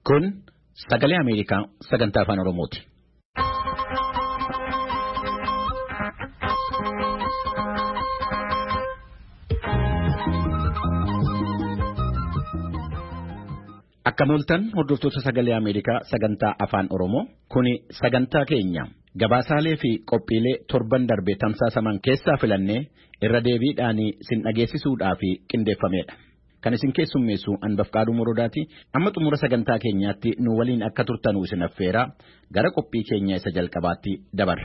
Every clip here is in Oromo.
Kun sagalee Ameerikaa sagantaa afaan Oromooti. Akka mooltan hordoftoota sagalee Ameerikaa sagantaa afaan Oromoo kuni sagantaa keenya gabaasaalee fi qophiilee torban darbe tamsaasaman keessaa filannee irra deebiidhaan sin dhageessisuudhaaf qindeeffamedha. Kan isin keessummeessu Anbafqaaduu Morodaati. Amma xumura sagantaa keenyaatti nu waliin akka turtanuu isin affeera gara qophii keenya isa jalqabaatti dabarra.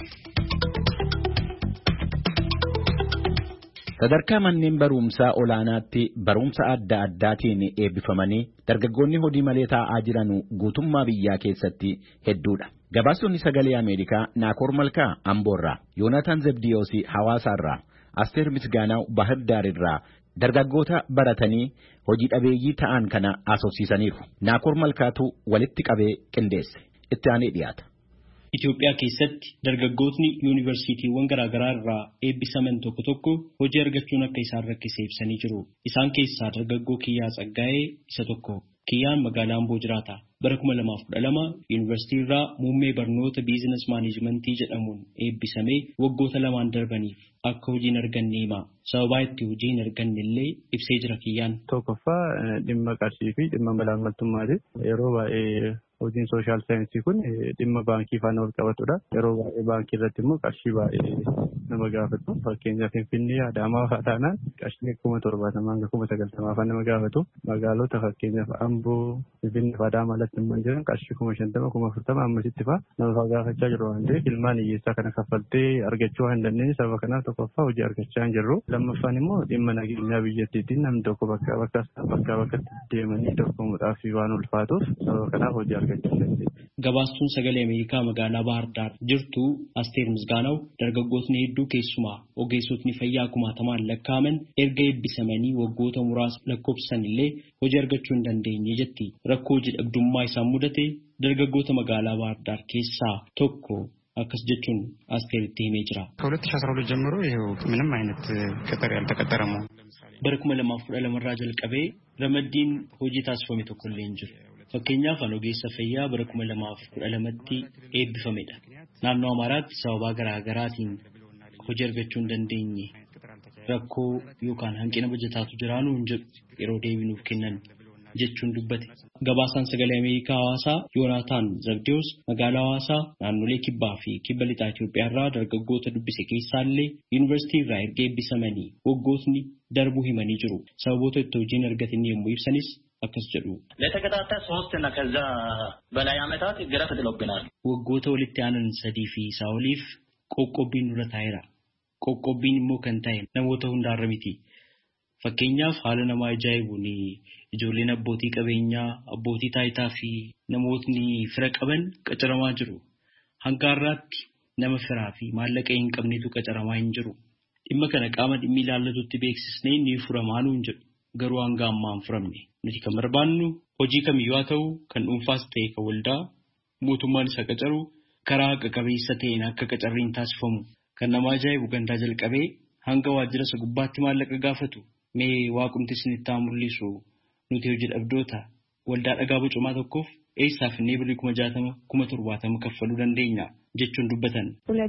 Sadarkaa manneen barumsaa olaanaatti barumsa adda addaatiin eebbifamanii dargaggoonni hojii malee taa'aa jiran guutummaa biyyaa keessatti hedduudha. Gabaasonni sagalee Ameerikaa Naakoor Malkaa Amboorraa, Yoonataan Zebdiyoosii Hawaasaarraa, Asteer Misgaanaaw Bahardaarirraa dargaggoota baratanii hojii dhabeeyyii ta'an kana asoosiisaniiru. Naakoor Malkaatu walitti qabee qindeesse. Itti aanee dhiyaata. Itoophiyaa keessatti dargaggootni yuunivarsiitiiwwan garaagaraa irraa eebbisaman tokko tokko hojii argachuun akka isaan rakkisee ibsanii jiru. Isaan keessaa dargaggoo Kiyyaa Tsaggaa'ee isa tokko. Kiyyaan magaalaa Amboo jiraata. Bara 2012 yuunivarsiitii irraa muummee barnoota biizinas maanijimentii jedhamuun eebbisamee waggoota 2 darbaniif akka hojii hin arganne hima. Sababaa itti hojii hin arganne illee ibsee jira Kiyyaan. Tokkoffaa dhimma qarshii fi dhimma malaamaltummaati. Yeroo baay'ee hojiin sooshaal saayinsii kun dhimma baankii faana wal qabatudha. Yeroo baay'ee baankii irratti immoo qarshii baay'ee nama gaafatu. Fakkeenyaaf Finfinnee Adaamaa fa'aa taanaan qarshii 70,000 hanga 90,000 fa'aa nama gaafatu. Magaalota fakkeenyaaf Amboo, Finfinnee fa'aa Adaamaa alatti immoo jiran qarshii 50,000, 40,000 ammasitti fa'aa nama gaafachaa jiru waan ta'eef ilmaan hiyyeessaa kana kaffaltee argachuu hin dandeenye. Sababa kanaaf tokkoffaa hojii argachaa hin jirru. Lammaffaan immoo dhimma nageenyaa biyyattiitiin namni tokko bakka bakkatti deemanii dorgomuudhaaf waan ulfaatuuf sababa kanaaf hojii argachuu hin dandeenye. Gabaastuun sagalee Ameerikaa magaalaa Bahardaar jirtu Asteer Misgaanaw dargaggootni hedduu keessumaa ogeessotni fayyaa 1,000 lakkaa'aman erga eebbisamanii waggoota muraasa lakkoofsan illee hojii argachuu hin dandeenye jetti. Rakkoo hojii dhabdummaa isaan mudate dargaggoota magaalaa Bahardaar keessaa tokko akkas jechuun Asteeritti himee jira. ከ2012 ጀምሮ ይሄው ምንም አይነት ቅጥር ያልተቀጠረም bara 2012 irraa jalqabee ramaddiin hojii taasifame tokko illee hin jiru. Fakkeenyaaf ogeessa fayyaa bara 2012tti eebbifamedha. Naannoo Amaaraatti sababa garaagaraatiin hojii argachuu hin dandeenye rakkoo yookaan hanqina bajataatu jiraanu hin jedhu yeroo deebinuuf kennan jechuun dubbate. Gabaasaan sagalee Ameerikaa Hawaasaa Yoonataan Zebdiyoos magaalaa Hawaasaa naannolee kibbaa fi kibba lixaa Itoophiyaa irraa dargaggoota dubbise keessaallee yuunivarsiitii irraa erga eebbisamanii waggootni darbuu himanii jiru. Sababoota itti hojiin argatan yommuu ibsanis akkas jedhu. ለተከታታይ 3 እና ከዛ በላይ ዓመታት ግራ ተጥሎብናል። waggoota walitti aanan 3 fi isaa oliif qoqqobbiin dura taa'eera. Qoqqobbiin immoo kan ta'e namoota hundaarra miti. Fakkeenyaaf haala nama ajaa'ibuun ijoolleen abbootii qabeenyaa, abbootii taayitaa fi namootni fira qaban qacaramaa jiru. Hanga har'aatti nama firaa fi maallaqa hin qabnetu qacaramaa hin jiru. Dhimma kana qaama dhimmi ilaallatutti beeksisnee ni furamaa nuun jedhu. Garuu hanga ammaa hin furamne. Nuti kan barbaannu hojii kamiyyuu haa ta'u kan dhuunfaas ta'e kan waldaa mootummaan isa qacaru karaa haqa qabeessa ta'een akka qacarriin taasifamu. Kan nama ajaa'ibu gandaa jalqabee hanga waajjira isa gubbaatti maallaqa gaafatu. Mee waaqumti isinitti haa mul'isu nuti hojii dhabdoota waldaa dhagaa bocumaa tokkoof eessaaf inni birrii 60,000, 70,000 kaffaluu dandeenya jechuun dubbatan.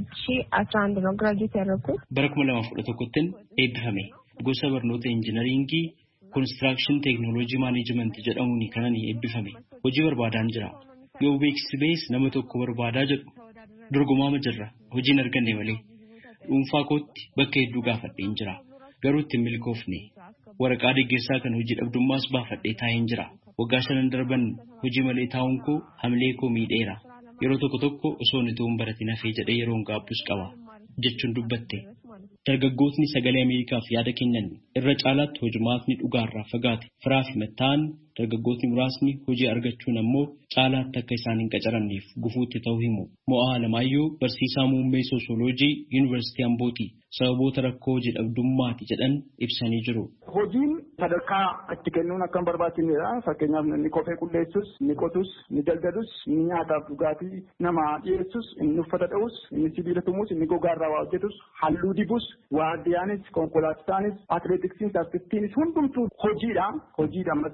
2011 ነው ግራጁዌት ያደረኩት። bara 2011tti eebbifame. Gosa barnoota injiinaringii Construction Technology Management jedhamuun kanan eebbifame. Hojii barbaadaan jira. Yoo beeksisbees nama tokko barbaadaa jedhu dorgomaama jirra. Hojiin arganne malee. Dhuunfaa kootti bakka hedduu gaafadheen jira. Garuu itti milkoofne. Waraqaa deeggarsaa kan hojii dhabdummaas baafadhee taa'een jira. Waggaa 5 darban hojii malee taa'uun koo hamilee koo miidheera. Yeroo tokko tokko osoo nituun baratin hafee jedhee yeroon gaabbus qaba jechuun dubbatte. Dargaggootni sagalee Ameerikaaf yaada kennan irra caalaatti hojumaatni dhugaarraa fagaate firaa fi mattaan dargaggootni muraasni hojii argachuun ammoo caalaatti akka isaan hin qacaramneef gufuutti ta'uu himu. Mo'aa Alamaayyoo barsiisaa muummee soosoloojii yuunivarsiitii Ambooti sababoota rakkoo hojii dhabdummaati jedhan ibsanii jiru. Hojiin sadarkaa itti kennuun akka hin barbaachisnedha. Fakkeenyaaf inni kophee qulleessus, inni qotus, inni daldalus, inni nyaataaf dhugaatii nama dhiyeessus, inni uffata dha'us, inni sibiila tumus, inni gogaarraa waa hojjetus, halluu dibus, waardiyaanis, konkolaachisaanis, atileetiksiinis, artistiinis hundumtuu hojiidha. Hojiidha madda galiitiin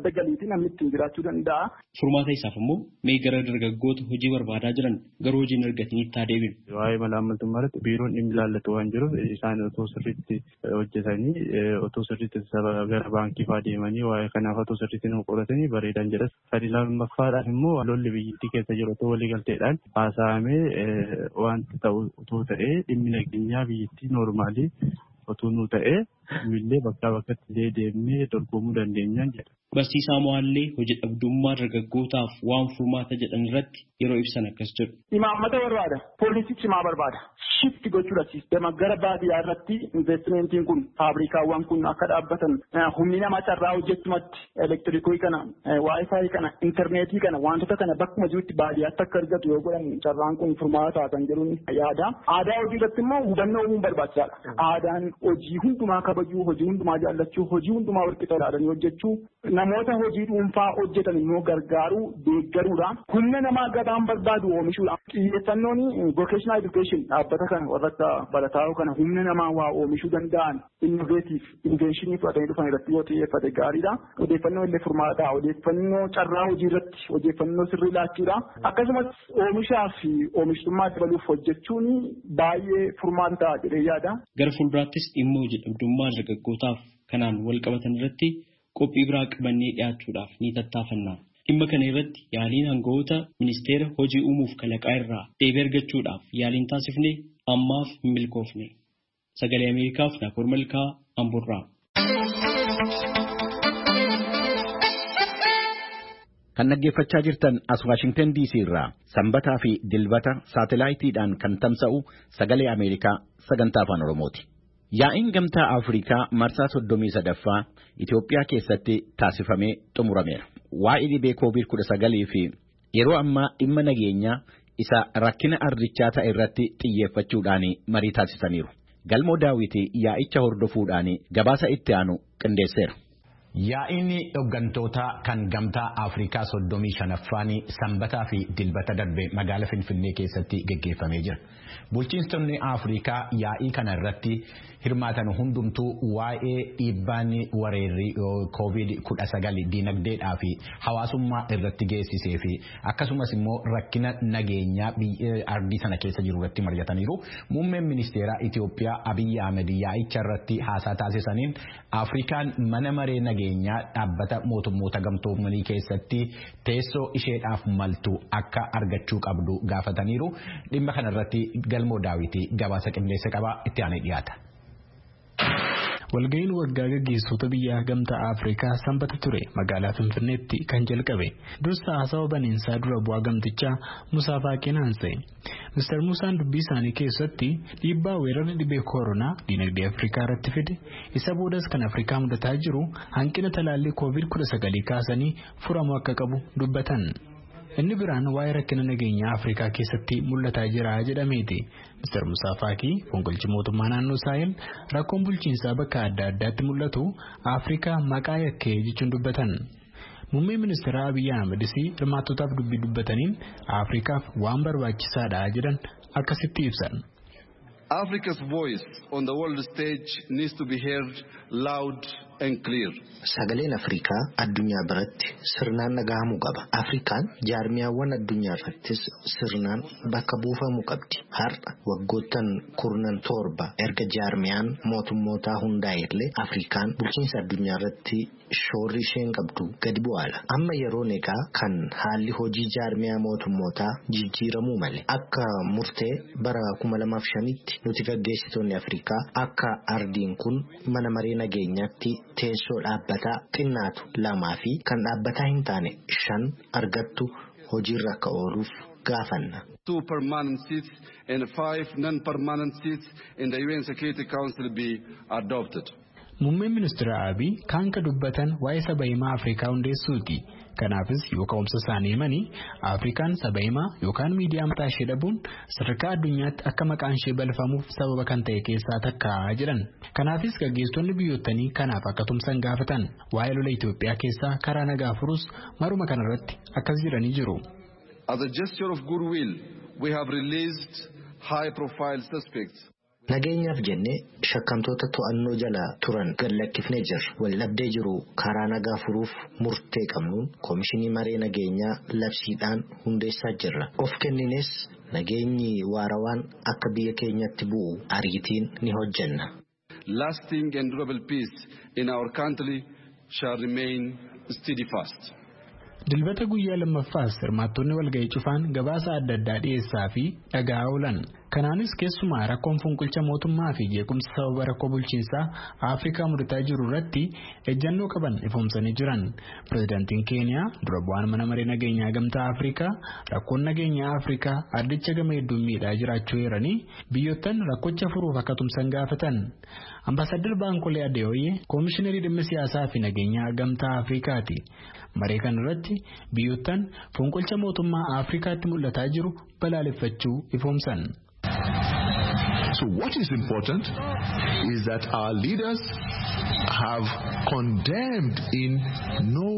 namni ittiin jiraachuu danda'a. Furmaata isaaf immoo mee gara dargaggoota hojii barbaadaa jiran garuu hojii hin argatinitti haa deebinu. Waa'ee malaammaltummaa irratti biiroon dhimmi ilaallatu waan jiruuf isaan otoo sirriitti hojjetanii otoo sirriitti gara baankii fa'aa deemanii waa'ee kanaaf otoo sirriitti nu qoratanii bareedan jedhas. Sadi lammaffaadhaan immoo lolli biyyattii keessa jiru otoo waliigalteedhaan haasa'amee wanti ta'u otoo ta'ee dhimmi nageenyaa biyyattii noormaalii otoo nu ta'ee illee bakkaa bakkatti deemnee dorgomuu dandeenyaan jedha. Barsiisaa Mo'aallee hojii dhabdummaa dargaggootaaf waan furmaata jedhan irratti yeroo ibsan akkas jedhu. Imaammata barbaada. Poolisii cimaa barbaada. Shifti gochuudha siistema gara baadiyyaa irratti investimentiin kun faabrikaawwan kun akka dhaabbatan humni namaa carraa hojjechumatti elektirikii kana waayifaayi kana intarneetii kana wantoota kana bakkuma jirutti baadiyyaatti akka argatu yoo godhan carraan kun furmaata kan jedhuun yaada. Aadaa hojii irratti immoo hubannoo uumuun barbaachisaadha. Aadaan hojii hundumaa kabajuu, hojii hundumaa jaallachuu, hojii hundumaa walqixa ilaalanii hojjechuu, namoota hojii dhuunfaa hojjetan immoo gargaaruu, deeggaruudha. Humna namaa gadaan barbaadu oomishuudha. Xiyyeeffannoon vocational education dhaabbata kana warra akka barataa kana humna namaa waa oomishuu danda'an innovative invention fudhatanii dhufan irratti yoo xiyyeeffate gaariidha. Odeeffannoo illee furmaata. Odeeffannoo carraa hojii irratti odeeffannoo sirrii laachuudha. Akkasumas oomishaa fi oomishtummaa dabaluuf hojjechuun baay'ee furmaata ta'a jedhee yaada. Gara fuulduraattis dhimma hojii dhabdummaa dargaggootaaf kanaan wal qabatan irratti qophii biraa qabannee dhiyaachuudhaaf ni tattaafanna. Dhimma kana irratti yaaliin hangawoota ministeera hojii uumuuf kalaqaa irraa deebii argachuudhaaf yaaliin taasifne ammaaf hin milkoofne. Sagalee Ameerikaaf Naakoor Malkaa Amburraa. Kan dhaggeeffachaa jirtan as Waashingtan DC irraa sanbataa fi dilbata saatalaayitiidhaan kan tamsa'u Sagalee Ameerikaa sagantaa afaan Oromooti. Yaa'iin gamtaa Afrikaa marsaa 33ffaa Itoophiyaa keessatti taasifamee xumurameera. Waa'ee dhibee COVID-19 fi yeroo ammaa dhimma nageenyaa isa rakkina ardichaa ta'e irratti xiyyeeffachuudhaan marii taasisaniiru. Galmoo Daawwitii yaa'icha hordofuudhaan gabaasa itti aanu qindeesseera. Yaa'iin hooggantoota kan gamtaa Afrikaa 35ffaan sanbataa fi dilbata darbe magaalaa Finfinnee keessatti gaggeeffamee jira. Bulchiinsonni Afrikaa yaa'ii kana irratti hirmaatan hundumtuu waa'ee dhiibbaan weerarri COVID-19 dinagdeedhaa fi hawaasummaa irratti geessisee fi akkasumas immoo rakkina nageenyaa ardii sana keessa jiru irratti mari'ataniiru. Muummeen ministeeraa Itoophiyaa Abiyyi Ahmed yaa'icha irratti haasaa taasisaniin Afrikaan mana maree nageenyaa dhaabbata mootummoota gamtoomanii keessatti teessoo isheedhaaf maltu akka argachuu qabdu gaafataniiru. Dhimma kana irratti Galmoo Daawitii gabaasa qindeessa qaba itti aanee dhiyaata. Walga'iin waggaa gaggeessitoota biyya gamtaa Afrikaa sanbata ture magaalaa Finfinneetti kan jalqabe. Dursa haasawa baniinsaa dura bu'aa gamtichaa Musaa Faaqeen haasa'e. Mr. Musaan dubbii isaanii keessatti dhiibbaa weerarri dhibee koronaa dinagdee Afrikaa irratti fide isa boodas kan Afrikaa mudataa jiru hanqina talaallii COVID-19 kaasanii furamuu akka qabu dubbatan. Inni biraan waa'ee rakkina nageenyaa Afrikaa keessatti mul'ataa jira jedhameeti. Mr. Musaa Faaqii fonqolchi mootummaa naannoo Saahel rakkoon bulchiinsaa bakka adda addaatti mul'atu Afrikaa maqaa yakkee jechuun dubbatan. Muummeen ministeera Abiyyi Ahmedis hirmaattotaaf dubbii dubbataniin Afrikaaf waan barbaachisaadha jedhan akkasitti ibsan. Africa's voice on the world stage needs to be heard loud and clear. Sagaleen Afrikaa addunyaa biratti sirnaan dhagahamuu qaba. Afrikaan jaarmiyaawwan addunyaa irrattis sirnaan bakka buufamuu qabdi. Har'a waggoottan kurnan torba erga jaarmiyaan mootummootaa hundaa'ellee Afrikaan bulchiinsa addunyaa irratti shoorri isheen qabdu gadi bu'aala. Amma yeroon egaa kan haalli hojii jaarmiyaa mootummootaa jijjiiramuu malee. Akka murtee bara 2005tti nuti gaggeessitoonni Afrikaa akka ardiin kun mana maree nageenyaatti teessoo dhaabbataa xinnaatu 2 fi kan dhaabbataa hin taane 5 argattu hojiirra akka ooluuf gaafanna. 2 permanent seats and 5 non-permanent seats in the UN Security Council be adopted. Muummeen ministeera Abiy kan ka dubbatan waa'ee saba himaa Afrikaa hundeessuuti. Kanaafis yoo ka'umsa isaanii himanii Afrikaan saba himaa yookaan miidiyaa mataa ishee dhabuun sadarkaa addunyaatti akka maqaan ishee balfamuuf sababa kan ta'e keessaa takka jedhan. Kanaafis gaggeessitoonni biyyootanii kanaaf akka tumsan gaafatan waa'ee lola Itoophiyaa keessaa karaa nagaa furuus maruma kanarratti akkas jedhanii jiru. As a gesture of goodwill, we have released high-profile suspects. Nageenyaaf jennee shakkamtoota to'annoo jala turan gallakkifnee jirra. Waldhabdee jiru karaa nagaa furuuf murtee qabnuun Koomishinii Maree Nageenyaa labsiidhaan hundeessaa jirra. Of kennines nageenyi waarawaan akka biyya keenyatti bu'u ariitiin ni hojjenna. Lasting and durable peace in our country shall remain steadfast. Dilbata guyyaa lammaffaas hirmaattonni walga'ii cufaan gabaasa adda addaa dhiyeessaa fi dhagaa oolan. Kanaanis keessumaa rakkoon fonqolcha mootummaa fi jeequmsa sababa rakkoo bulchiinsaa Afrikaa mudataa jiru irratti ejjannoo qaban ifoomsanii jiran. Pireezidaantiin Keeniyaa dura bu'aan mana maree nageenyaa gamtaa Afrikaa rakkoon nageenyaa Afrikaa ardicha gama hedduun miidhaa jiraachuu eeranii biyyottan rakkocha furuuf akka tumsan gaafatan. Ambaasaddar Baankolee Adeewoyee Koomishinerii dhimma siyaasaa fi nageenyaa gamtaa Afrikaati. Maree kanarratti biyyottan fonqolcha mootummaa Afrikaatti mul'ataa jiru balaaleffachuu ifoomsan. So what is important is that our leaders have condemned in no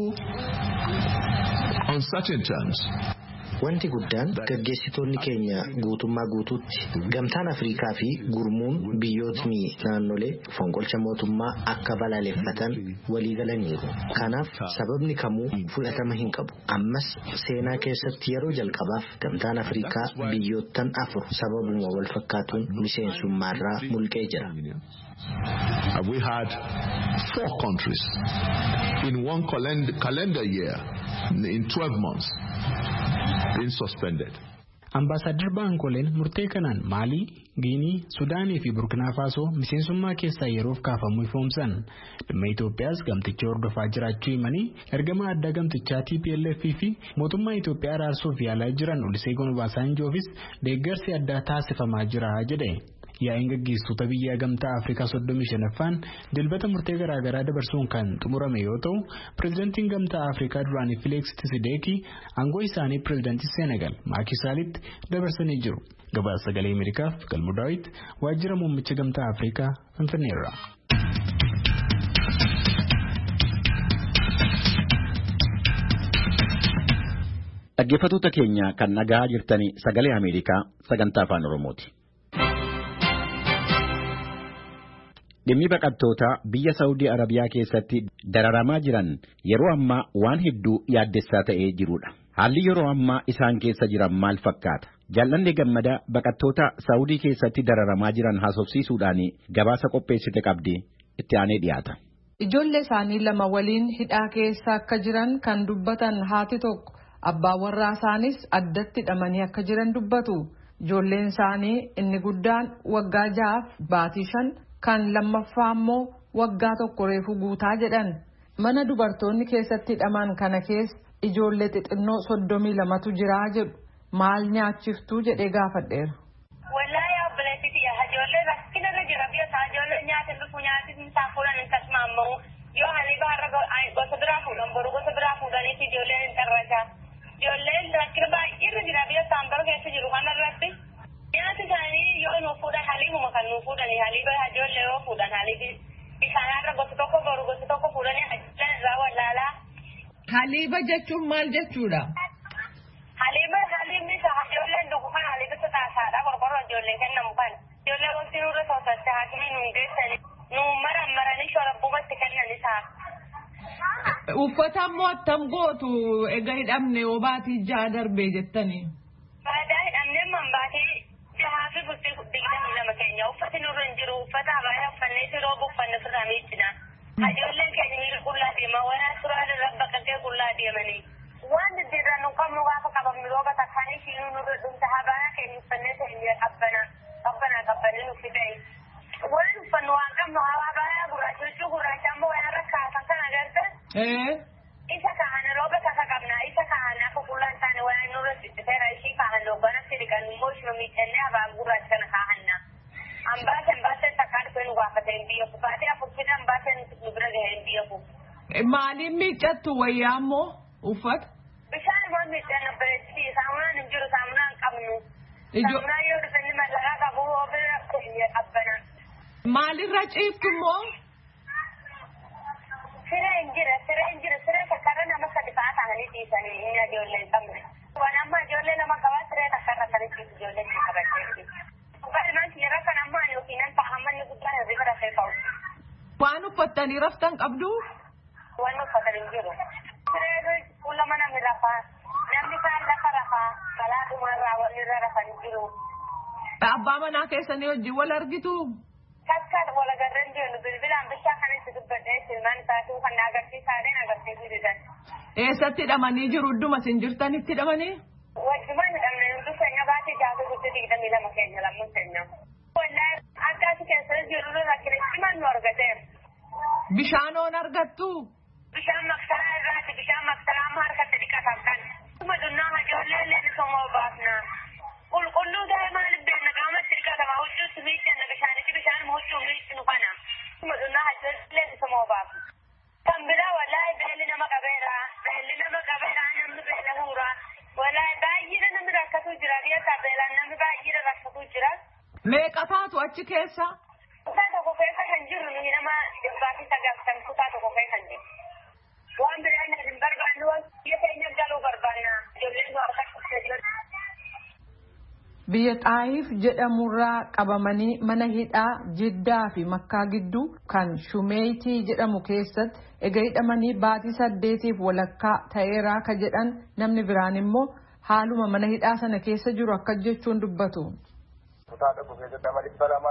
uncertain terms. Wanti guddaan gaggeessitoonni keenya guutummaa guutuutti gamtaan Afrikaa fi gurmuun biyyootni naannolee fonqolcha mootummaa akka balaaleffatan walii galaniiru. Kanaaf sababni kamuu fudhatama hin qabu. Ammas seenaa keessatti yeroo jalqabaaf gamtaan Afrikaa biyyoottan 4 sababuma wal fakkaatuun miseensummaarraa mulqee jira. We had 4 countries in one calendar year in 12 months. Been suspended. Ambaasaddar Baankoleen murtee kanaan Maalii, Giinii, Sudaanii fi Burkina Faso miseensummaa keessaa yeroof kaafamuu ifoomsan. Dhimma Itoophiyaas gamticha hordofaa jiraachuu himanii ergama addaa gamtichaa TPLF fi mootummaa Itoophiyaa araarsuuf yaalaa jiran Oluseegun Obasanjoofis deeggarsi addaa taasifamaa jira jedhe. Yaa'iin gaggeessitoota biyya gamtaa Afrikaa 35ffaan dilbata murtee garaagaraa dabarsuun kan xumurame yoo ta'u, pireezidantiin gamtaa Afrikaa duraanii Felix Tshisekedi aangoo isaanii pireezidantii Senegal Macky Sallitti dabarsanii jiru. Gabaasa sagalee Ameerikaaf Galmuu Daawit waajjira muummicha gamtaa Afrikaa Finfinneerraa. Dhaggeeffattoota keenya kan nagaa jirtanii sagalee Ameerikaa sagantaa afaan Oromooti. Dhimmi baqattoota biyya Saawudii Arabiyaa keessatti dararamaa jiran yeroo ammaa waan hedduu yaaddessaa ta'ee jirudha. Haalli yeroo ammaa isaan keessa jiran maal fakkaata? Jaallanne Gammadaa baqattoota Saawudii keessatti dararamaa jiran haasofsiisuudhaan gabaasa qopheessite qabdi itti aanee dhiyaata. Ijoollee isaanii 2 waliin hidhaa keessa akka jiran kan dubbatan haati tokko abbaa warraa isaanis addatti hidhamanii akka jiran dubbatu. Ijoolleen isaanii inni guddaan waggaa 6 baatii 5 kan lammaffaa immoo waggaa 1 reefu guutaa jedhan. Mana dubartoonni keessatti hidhaman kana keessa ijoollee xixinnoo 32tu jira jedhu. Maal nyaachiftuu jedhee gaafadheera. Wallahi obboleetti ijoollee rakkina irra jira biyya isaa ijoollee nyaata dhufu nyaatni isaa fuudhan hin tasmaamamu. Yoo haliiba har'a gosa biraa fuudhan boru gosa biraa fuudhaniiti ijoolleen hin xarracha. Ijoolleen rakkina baay'ee irra jira biyya isaan bara keessa jiru kanarratti. Nyaati isaanii yoo nuuf fuudhan haliibuma kan nuuf fuudhani haliiba ijoollee yoo fuudhan haliibi isaanirra gosa tokko boru gosa tokko fuudhanii ijoolleen irraa wallaalaa. Haliiba jechuun maal jechuudha? Haliibni isaa ijoolleen dhugu kan haliiba taasaadha qorqorroo ijoolleen kennamu kan ijoollee wanti nurra soosatte haakimii nuun geessani nuun maranii shorabbumatti kennan isaa. Uffata immoo attam gootu egaa hidhamne yoo baatii 6 darbee jettanii. Baadaa hidhamnee manbaatii 6 fi bultii 22 keenya uffati nurra hin jiru uffata abaayaa uffannee siroo uffanne firraa miicina. Ijoolleen keenya miira qullaa deemaa wanaa suuraa irra baqaqee qullaa deemanii. Waan diddiirraa nu qabnu gaafa qabamnu rooba takkaanii shiinuu nurra dhumta abaayaa keenya uffannee keenya qabbanee nuuf fidee. Waan uffannu waan qabnu abaayaa gurraacha gurraacha ammoo waan rakkaasan kan agarte. Isa kahana rooba takka qabna isa kahana akka qullaan taane waan nurra sittiteera ishii kahan loogana sirikan immoo ishuma miidhannee abaan gurraacha kana kahanna. Ambaasen takkaan dhufee nu gaafateen biyya ku baatee afurtina ambaasen nu bira gaheen biyya ku. Maaliin miiccattu wayyaa ammoo uffata? Bishaan immoo miidhaan abbareetti saamunaan hin jiru saamunaa hin qabnu. Saamunaa yoo dhufanii mallaqaa qabu hoo bira keenya qabbana. Maalirra ciiftu immoo? Sireen jira siree kakkarra nama 3 ta'anii dhiisanii inni ijoollee hin qabne. Waan amma ijoollee 2 qabaa siree kakkarra kan ciisu ijoollee hin qabattee. Walumatti yeroo kan ammaa yookiin ka'u. Waan uffattanii raftan qabdu? Waan uffatan hin jiru. Siree fuula mana mi rafaa. Namni kaan lafa rafaa. Balaa dhumarraa wal irra rafan hin jiru. Abbaa manaa keessanii wajjin wal argitu? Takkaan wal agarreen jiru bilbilaan bishaan kan itti dubbadhee silmaan isaatu kan agarsiisaadhaan agarsiisuu didan. Eessatti hidhamanii jiru? Idduma isin jirtanitti hidhamanii? Wajjumaan hidhamne hundi keenya baatee jaatu guutuu 22 keenya lammuun keenya. Wallaahi akka asi keessa jiru rakkinitti mannu argateera. Bishaan oon argattu? Bishaan maksaraa irraati bishaan maksaraa amma harkatti dhiqatan kan. Kuma dunnaa hajoollee illee bisomoo baafna. Qulqulluu daa'imaa libbeen nagaamatti dhiqatama huccuutti miiccanna bishaanitti bishaan huccuu miiccinu kana. Kuma dunnaa hajoollee illee bisomoo baafna. Kan biraa wallaahi beelli nama qabeera. Beelli nama qabeera namni beela huura. Wallaahi baay'ee namni rakkatu jira biyya beelaan namni baay'ee rakkatu jira. Meeqa taatu achi keessa? Kutaa tokko keessa kan jiru nuyi nama 190 kutaa tokko keessa kan jiru. Waan biraan hin barbaannu waan biyya keenya galuu barbaanna. Ijoolleen nu harkatti jiru. Biyya Xaayif jedhamurraa qabamanii mana hidhaa Jiddaa fi Makkaa gidduu kan Shumeeyitii jedhamu keessatti egaa hidhamanii baatii 8 walakkaa ta'eeraa ka jedhan namni biraan immoo haaluma mana hidhaa sana keessa jiru akka jechuun dubbatu. Kutaa tokko keessatti nama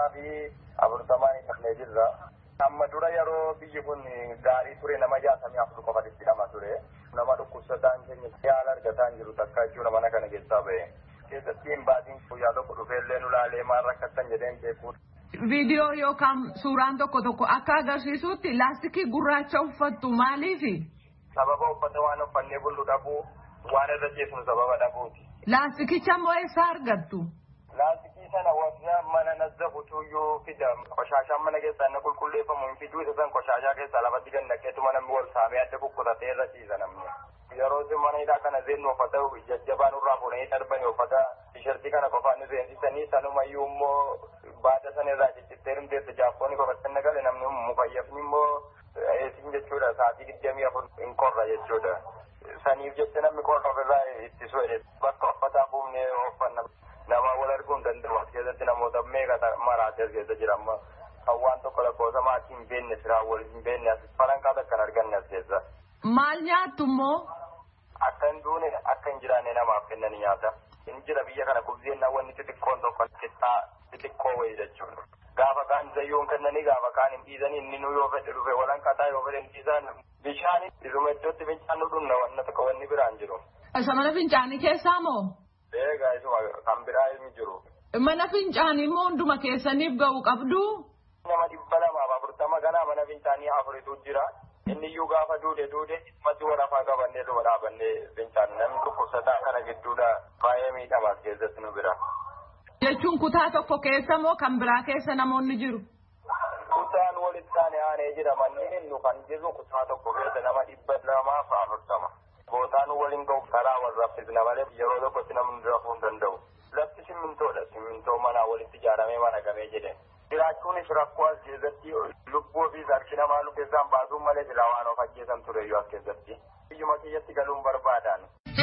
240 kanneen jirra. Amma dura yeroo biyyi kun gaarii ture nama 64 qofa hidhama ture. Nama dhukkubsataan keenya yaala argataa jiru takka jechuudha mana kana keessaa ba'e. Keessatti baasiin guyyaa tokko dhufeellee nu laalee maal rakkatan jedheen beekuudha. Viidiyoo yookaan suuraan tokko tokko akka agarsiisutti laastikii gurraacha uffattu maaliifi? Sababa uffata waan uffannee bullu dhabuu waan irra ceesnu sababa dhabuuti. Laastikicha moo eessaa argattu? Laastikii sana warra mana nazzabutu yoo fida qoshaashaan mana keessaa inni qulqulleeffamu hin fiduu isa san qoshaashaa keessaa lafatti gannaqeetuma namni wal saamee adda kukkutatee irra ciisa namni. Yeroo mana hidhaa kana seennu uffata jajjabaan irraa fuudhanii darbanii uffata tishertii kana qofaan nu seensisanii sanumayyuu immoo baada sana irraa ciccitee himteessa jaappoonni qofatti nagale namni mukayyafni immoo eesin jechuudha sa'aatii 24 hin qorra jechuudha. Saniif jecha namni qorra ofirraa ittisu bakka uffataa buufnee uffanna nama wal arguu hin danda'u as keessatti namoota meeqa maraatee as keessa jira amma kan waan tokko lakkoofsamaa achi hin beekne siraa wal hin beekne as farankaa takkan arganne as keessa. Maal nyaattu immoo? Akka hin duune akka hin jiraanne namaaf kennanii nyaata. Inni jira biyya kana kubzeennaa wanni xixiqqoon tokko qixxaa xixiqqoo wayii jechuudha. Gaafa kaan zayyoon kennanii gaafa kaan hin dhiisanii inni nu yoo fedhe dhufe walanqataa yoo fedhe hin dhiisan bishaan dhiruma iddootti fincaan nu dhumna wanna tokko wanni biraan jiru. Isa mana fincaanii keessaa moo? Eegaa isuma kan biraa hin jiru. Mana fincaanii immoo hunduma keessaniif ga'u qabdu? Nama 240 ganaa mana fincaanii 4tu jira. Inni iyyuu gaafa duude matti warafaa qabannee dhuma dhaabannee fincaan namni dhukkubsataa kana gidduudha baay'ee miidhamaas keessatti nu bira. Jechuun kutaa tokko keessa moo kan biraa keessa namoonni jiru? Kutaan walitti aanee jira manneen nu kan jiru kutaa tokko keessa nama 240. Bootaan waliin ga'u karaa wal raffisna malee yeroo tokkotti namni rafuu hin danda'u. Lafti simmintoodha simmintoo manaa walitti ijaaramee maragamee jedhe. Jiraachuunis rakkoo as keessatti lubbuu fi harki namaa nu keessaan baasuun malee silaa waan of ajjeesan tureyyuu as keessatti. Biyyuma kiyyatti galuun barbaadan.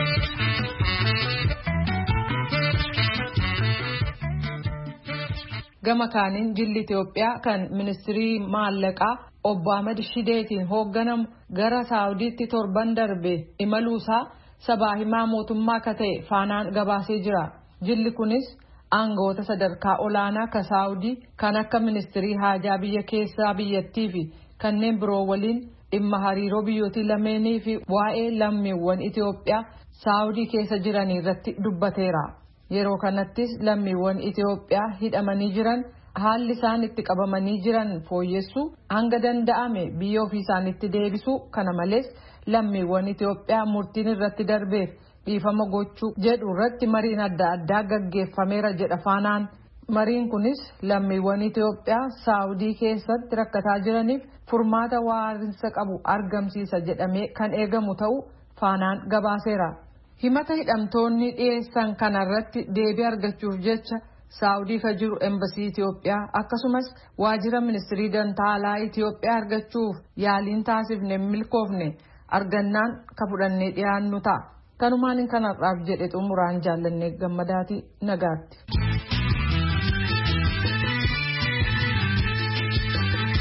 Gama kaaniin jilli Itoophiyaa kan ministirii maallaqaa obbo Ahmad Shideetiin hoogganamu gara Saawudiitti torban darbe imaluusaa sabaa himaa mootummaa akka ta'e faanaan gabaasee jira. Jilli kunis aangawoota sadarkaa olaanaa ka Saawudii kan akka ministirii haajaa biyya keessaa biyyattii fi kanneen biroo waliin dhimma hariiroo biyyootii lameenii fi waa'ee lammiiwwan Itoophiyaa Saawudii keessa jiran irratti dubbateera. Yeroo kanattis lammiiwwan Itoophiyaa hidhamanii jiran haalli isaan itti qabamanii jiran fooyyessuu hanga danda'ame biyya ofii isaaniitti deebisuu kana malees lammiiwwan Itoophiyaa murtiin irratti darbeef dhiifama gochuu jedhu irratti mariin adda addaa gaggeeffameera jedha faanaan. Mariin kunis lammiiwwan Itoophiyaa Saawudii keessatti rakkataa jiraniif furmaata waarinsa qabu argamsiisa jedhamee kan eegamu ta'uu faanaan gabaaseera. Himata hidhamtoonni dhiyeessan kanarratti deebii argachuuf jecha Saawudii ka jiru embasii Itoophiyaa akkasumas waajjira ministirii dantaalaa Itoophiyaa argachuuf yaaliin taasifne milkoofne argannaan ka fudhannee dhiyaannu ta'a. Kanumaan kanarraaf jedhe xumuraan jaallannee gammadaati nagaatti.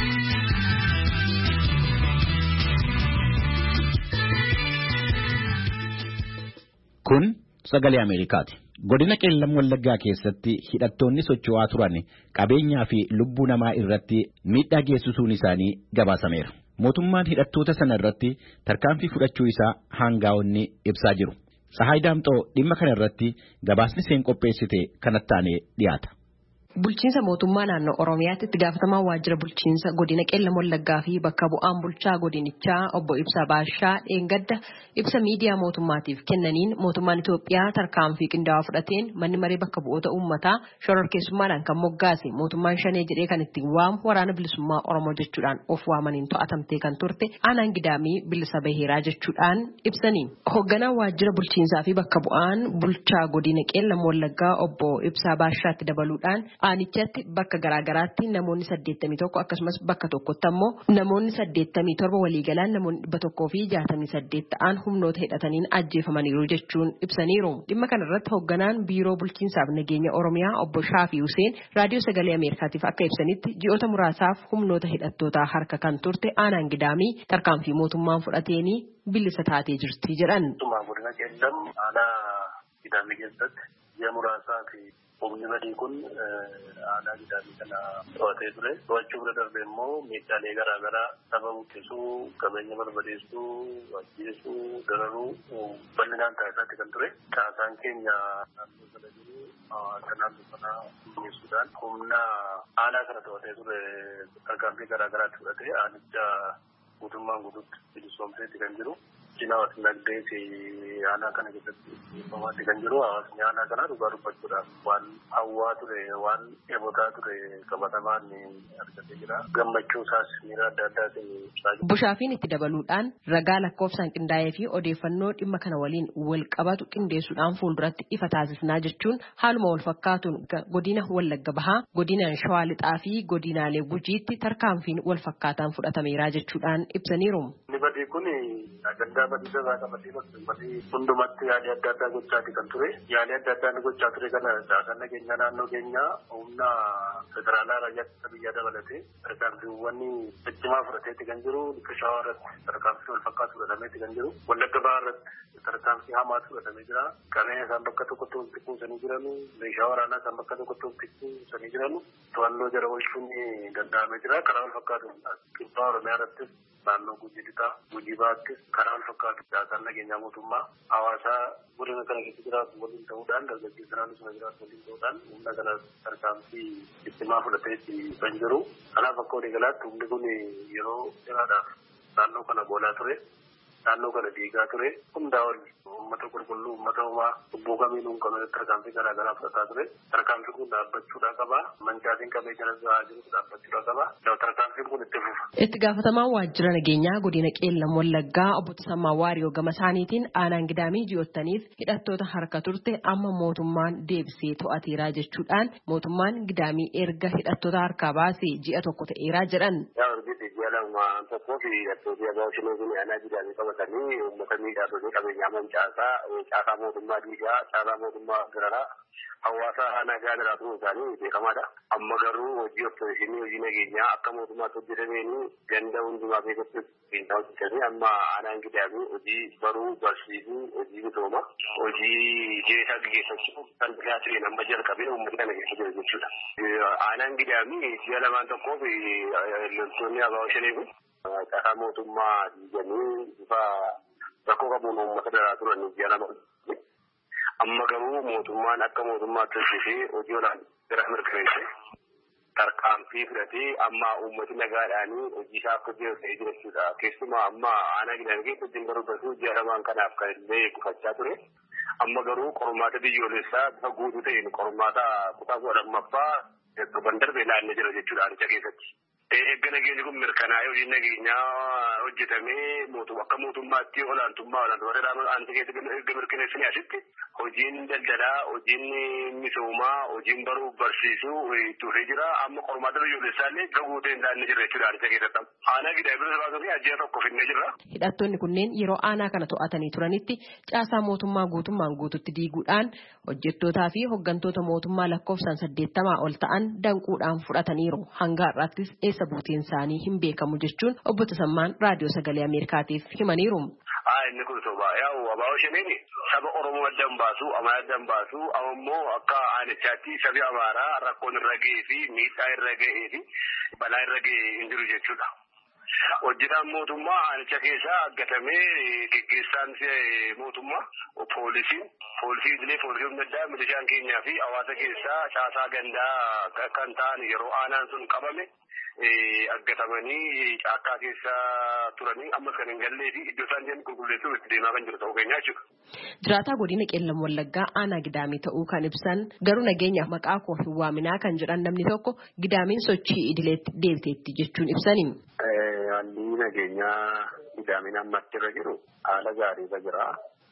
Kun sagalee Ameerikaati. Godina Qeellam Wallaggaa keessatti hidhattoonni socho'aa turan qabeenyaa fi lubbuu namaa irratti miidhaa geessisuun isaanii gabaasameera. Mootummaan hidhattoota sana irratti tarkaanfii fudhachuu isaa hangaa'onni ibsaa jiru. Sahaay Daamxoo dhimma kana irratti gabaasni isheen qopheessite kanatti aanee dhiyaata. Bulchiinsa mootummaa naannoo Oromiyaatti itti gaafatamaa waajjira bulchiinsa godina Qeellam Wallaggaa fi bakka bu'aan bulchaa godinichaa obbo Ibsaa Baashaa dheengadda ibsa miidiyaa mootummaatiif kennaniin mootummaan Itoophiyaa tarkaanfii qindaa'aa fudhateen manni maree bakka bu'oota uummataa shororkeessummaadhaan kan moggaase mootummaan shanee jedhee kan ittiin waamu waraana bilisummaa Oromoo jechuudhaan of waamaniin to'atamtee kan turte aanaan gidaamii bilisa baheeraa jechuudhaan ibsaniin. Hoogganaan waajjira bulchiinsaa fi bakka bu'aan bulchaa godina Qeellam Wallaggaa obbo Ibsaa Baashaatti dabaluudhaan aanichatti bakka garaagaraatti namoonni 81 akkasumas bakka tokkotti ammoo namoonni 87 waliigalaan namoonni 168 ta'an humnoota hidhataniin ajjeefamaniiru jechuun ibsaniiru. Dhimma kana irratti hoogganaan biiroo bulchiinsaaf nageenya Oromiyaa obbo Shaafii Huseen raadiyoo sagalee Ameerikaatiif akka ibsanitti ji'oota muraasaaf humnoota hidhattootaa harka kan turte aanaan gidaamii tarkaanfii mootummaan fudhateeni bilisa taatee jirti jedhan. Godina Qeellam aanaa gidaamii keessatti ji'a muraasaa fi humni badii kun aanaa gidaamii kana to'atee ture. To'achuu bira darbee immoo miidhaalee garaagaraa saba buqqisuu, qabeenya barbadeessuu, ajjeesuu, dararuu bal'inaan taasisaatti kan ture. Taasisaan keenya naannoo sana jiru naannoo sana mi'eessuudhaan humna aanaa kana to'atee ture tarkaanfii garaagaraatti fudhatee aanicha guutummaan guutuutti bilisoomseetti kan jiru. Hawaasni nagdee fi aanaa kana keessatti uummamaatti kan jiru hawaasni aanaa kana dhugaa dubbachuudhaaf waan hawwaa ture waan eebotaa ture qabatamaan argatee jira. Gammachuu isaas miira adda addaatiin ibsaa jira. Bushaafiin itti dabaluudhaan ragaa lakkoofsaan qindaa'ee fi odeeffannoo dhimma kana waliin wal qabatu qindeessuudhaan fuulduratti ifa taasisnaa jechuun haaluma wal fakkaatuun godina Wallagga Bahaa, godina Shawaa Lixaa fi godinaalee Gujiitti tarkaanfiin wal fakkaataan fudhatameera jechuudhaan ibsaniiru. Badii kun agandaa badii irraa qabatee hundumatti yaalii adda addaa gochaati kan ture. Yaalii adda addaa gochaa ture kana caasaan nageenyaa naannoo keenyaa humna federaalaa raayyaa biyyaa dabalatee tarkaanfiiwwan ciccimaa fudhateetti kan jiru. Shawaa irratti tarkaanfii wal fakkaatu fudhatameetti kan jiru. Wallagga Bahaa irratti tarkaanfii hamaatu fudhatamee jira. Qabeenya isaan bakka tokkotti walitti kuusanii jiranu. Meeshaa waraanaa isaan bakka tokkotti walitti kuusanii jiranu. To'annoo jala oolchuun danda'amee jira. Karaa wal fakkaatu qilxaa Oromiyaa irratti naannoo Gujii Lixaa, Gujii Bahaatti karaa wal fakkaatu caasaan nageenyaa mootummaa hawaasaa godina kana keessa jiraatu waliin ta'uudhaan dargaggeessa naannoo sana jiraatu waliin ta'uudhaan humna kana tarkaanfii ciccimaa fudhateetti kan jiru. Kanaaf akka waliigalaatti humni kun yeroo dheeraadhaaf naannoo kana boolaa ture. Naannoo kana diigaa ture. Hundaa ol uummata qulqulluu uummata homaa lubbuu kamiinuu kan tarkaanfii garaagaraa fudhataa ture. Tarkaanfii kun dhaabbachuudhaa qaba. Mancaatiin qabeenya irra jiru dhaabbachuudhaa qaba. Tarkaanfiin kun itti fufa. Itti gaafatamaan waajjira nageenyaa godina Qeellam Wallaggaa obbo Tasammaa Waariyoo gama isaaniitiin aanaan gidaamii ji'oottaniif hidhattoota harka turte amma mootummaan deebisee to'ateeraa jechuudhaan mootummaan gidaamii erga hidhattoota harkaa baasee ji'a tokko ta'eeraa jedhan. Tokkoo fi hidhattoota abaaboo kun aanaa gidaamii qabatanii uummata miidhaa qabeenyaa caasaa mootummaa diigaa caasaa mootummaa gararaa hawaasa aanaa gaadhaa ta'uu isaanii beekamaadha. Amma garuu hojii oppositionii hojii nageenyaa akka mootummaatti hojjetameen ganda hundumaa keessatti qindaa'uu hojjetanii amma aanaan gidaamii hojii baruu barsiisuu hojii misooma hojii jeesaa gaggeeffachuu kan dhiyaatee amma jalqabee uummata kana keessa jiru jechuudha. Aanaan gidaamii ji'a lamaan tokkoo fi loltoonni abaaboo shanee kun caasaa mootummaa diiganii bifa rakkoo qabuun uummata daraa turan ji'a lama. Amma garuu mootummaan akka mootummaatti hojjetee hojii olaanaa gara mirkaneesse tarkaanfii fudhatee amma uummati nagaadhaan hojii isaa akka hojjetee jira jechuudha. Keessumaa amma aanaa gidaamii keessa hojiin barbaadu ji'a lamaan kanaaf kan illee gufachaa ture. Amma garuu qormaata biyyoolessaa bifa guutuu ta'een qormaata kutaa 12ffaa torban darbee naannoo jira jechuudha aanicha keessatti. Eegga nageenyi kun mirkanaa'ee hojiin nageenyaa hojjetamee akka mootummaatti olaantummaa aanaa keessatti erga mirkaneessanii asitti hojiin daldalaa, hojiin misoomaa, hojiin baruu barsiisuu dhufee jira. Amma qormaata biyyoolessaa illee gahuu ta'e naannoo jira jechuudha aanicha keessatti. Aanaa gidaamii baasuu fi ajjaa tokko finnee jirra. Hidhattoonni kunneen yeroo aanaa kana to'atanii turanitti caasaa mootummaa guutummaan guututti diiguudhaan hojjettootaa fi hooggantoota mootummaa lakkoofsaan 80 ol ta'an danquudhaan fudhataniiru. Hanga har'aattis eessa buuteen isaanii hin beekamu jechuun obbo Tasammaan raadiyoo sagalee Ameerikaatiif himaniiru. Inni kun sobaa abaa'oo shaneen saba Oromoo adda hin baasu, Amaaraa adda hin baasu, ammoo akka aanichaatti sabi Amaaraa rakkoon irra ga'ee fi miidhaa irra ga'ee fi balaa irra ga'ee hin jiru jechuudha. Hojjetaan mootummaa aanicha keessaa aggatamee geggeessaan mootummaa poolisii idilee poolisii addaa milishaan keenyaa fi hawaasa keessaa caasaa gandaa kan ta'an yeroo aanaan sun qabame aggatamanii caakkaa keessa turanii ammas kan hin gallee fi iddoo isaan jiran qulqulleessuuf itti deemaa kan jiru ta'uu keenyaa jechuudha. Jiraataa godina Qeellam Wallaggaa aanaa Gidaamii ta'uu kan ibsan garuu nageenyaaf maqaa koo hin waaminaa kan jedhan namni tokko Gidaamiin sochii idileetti deebiteetti jechuun ibsani. Haalli nageenyaa Gidaamiin ammatti irra jiru haala gaarii irra jira.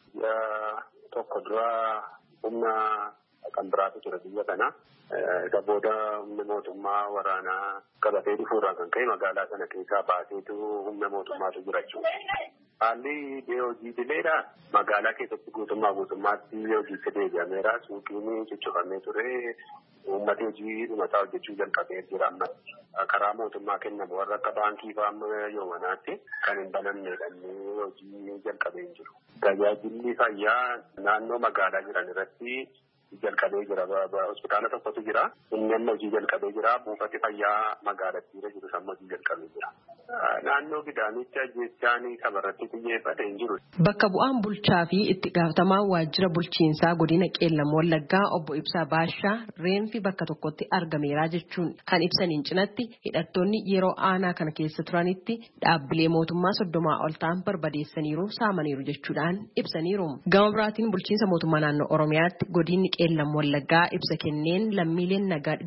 Tokko dura humna kan biraatu ture biyya kana. Isa booda humna mootummaa waraanaa qabatee dhufuudhaan kan ka'e magaalaa sana keessaa baaseetu humna mootummaatu jira jechuudha. Haalli hojii idileedha. Magaalaa keessatti guutummaatti hojiitti deebi'ameera. Suuqiin cuccufamee ture. Uummata hojii dhumataa hojjechuu jalqabee jira amma. Karaa mootummaa kennamu warra akka baankii fa'aa yoomanaatti kan hin banamneedha hojii jalqabee jiru. Tajaajilli fayyaa naannoo magaalaa jiran irratti jalqabee jira. Hospitaala tokkotu jira. Inni amma hojii jalqabee jira. Buufati fayyaa magaalattiirra jiru amma hojii jalqabee jira. Naannoo Gidaamitti ajjeechaan sabarratti xiyyeeffate hin jiru. Bakka bu'aan bulchaa fi itti gaafatamaa waajjira bulchiinsaa godina Qeellam Wallaggaa obbo Ibsaa Baashaa reenfi bakka tokkotti argameera jechuun kan ibsaniin cinatti hidhattoonni yeroo aanaa kana keessa turanitti dhaabbilee mootummaa 30 ol ta'an barbadeessaniiru saamaniiru jechuudhaan ibsaniiru. Gama biraatiin bulchiinsa mootummaa naannoo Oromiyaatti godinni Qeellam Wallaggaa ibsa kenneen lammiileen nagaa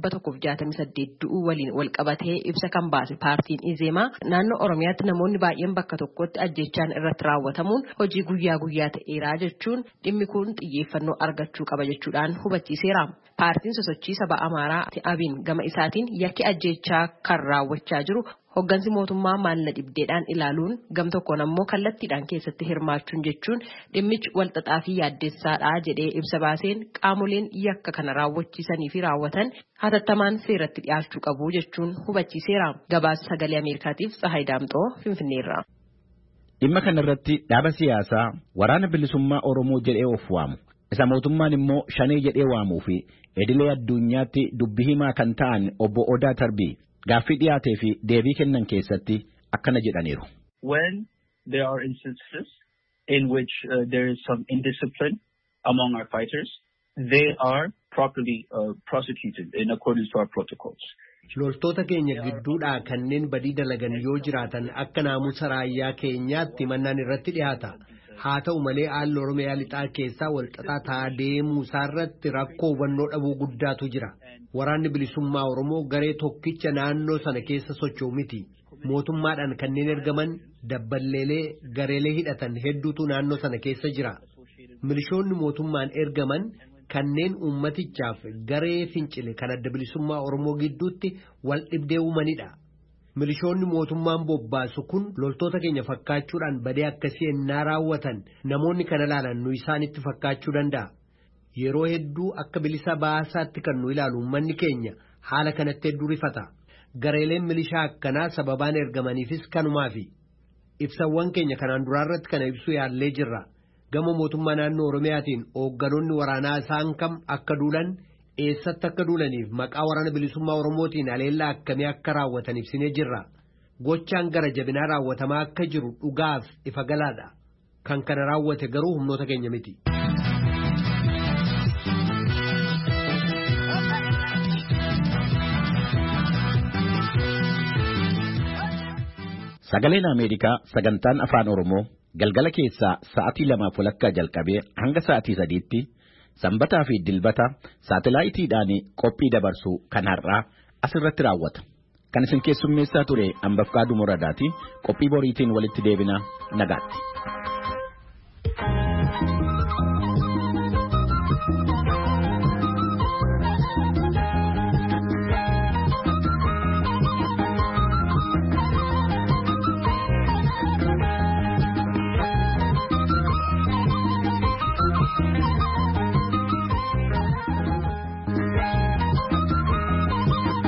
168 du'uu waliin wal qabatee ibsa kan baase paartiin Izeemaa naannoo Oromiyaatti namoonni baay'een bakka tokkotti ajjeechaan irratti raawwatamuun hojii guyyaa guyyaa ta'eera jechuun dhimmi kun xiyyeeffannoo argachuu qaba jechuudhaan hubachiiseera. Paartiin sosochii saba Amaaraa Abiin gama isaatiin yakki ajjeechaa kan raawwachaa jiru hoggansi mootummaa maalla dhibdeedhaan ilaaluun gam tokkoon ammoo kallattiidhaan keessatti hirmaachuun jechuun dhimmichi walxaxaa fi yaaddeessaadha jedhee ibsa baaseen qaamoleen yakka kana raawwachiisanii fi raawwatan hatattamaan seeratti dhiyaachuu qabu jechuun hubachiiseera. Gabaasa sagalee Ameerikaatiif Tsahaay Daamxoo Finfinneerraa. Dhimma kanarratti dhaaba siyaasaa waraana bilisummaa Oromoo jedhee of waamu. Isa mootummaan immoo shanee jedhee waamuu fi idilee addunyaatti dubbii himaa kan ta'an obbo Odaa Tarbii gaaffii dhiyaatee fi deebii kennan keessatti akkana jedhaniiru. When there are instances in which there is some indiscipline among our fighters, they are properly prosecuted in accordance to our protocols. Loltoota keenya gidduudhaa kanneen badii dalagan yoo jiraatan akka naamusa raayyaa keenyaatti mannaan irratti dhiyaata. Haa ta'u malee haalli Oromiyaa lixaa keessaa walxaxaa ta'aa deemuu isaarratti rakkoo hubannoo dhabuu guddaatu jira. Waraanni bilisummaa Oromoo garee tokkicha naannoo sana keessa socho'u miti. Mootummaadhaan kanneen ergaman dabballeelee gareelee hidhatan hedduutu naannoo sana keessa jira. Milishoonni mootummaan ergaman kanneen ummatichaaf garee fincile kan adda bilisummaa Oromoo gidduutti wal dhibdee uumanidha. Milishoonni mootummaan bobbaasu kun loltoota keenya fakkaachuudhaan badee akkasii ennaa raawwatan namoonni kana ilaalan nu isaanitti fakkaachuu danda'a. Yeroo hedduu akka bilisa baasaatti kan nu ilaalu uummanni keenya haala kanatti hedduu rifata. Gareeleen milishaa akkanaa sababaan ergamaniifis kanumaafi. Ibsawwan keenya kanaan duraarratti kana ibsuu yaallee jirra. Gama mootummaa naannoo Oromiyaatiin hoogganoonni waraanaa isaan kam akka duulan eessatti akka duulaniif maqaa waraana bilisummaa Oromootiin aleellaa akkamii akka raawwatan ibsinee jirra. Gochaan gara jabinaa raawwatamaa akka jiru dhugaaf ifa galaadha. Kan kana raawwate garuu humnoota keenya miti. Sagaleen Ameerikaa sagantaan afaan Oromoo galgala keessaa sa'aatii 2:00 jalqabee hanga sa'aatii 3:00 sanbataa fi dilbata saatalaayitiidhaan qophii dabarsuu kan har'aa asirratti raawwata. Kan isin keessummeessaa ture Ambafqaaduu Muradaati. Qophii boriitiin walitti deebina nagaatti.